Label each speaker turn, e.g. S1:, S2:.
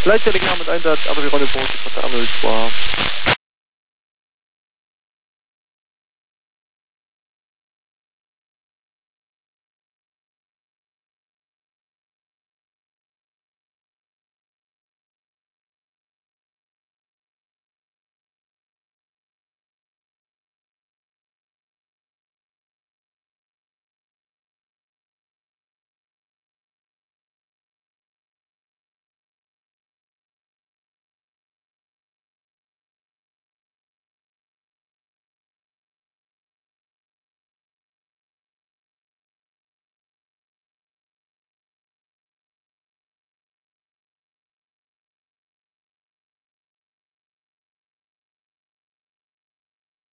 S1: Gleichzeitig mit Einsatz, aber die Rolle Boot von der Arnold war.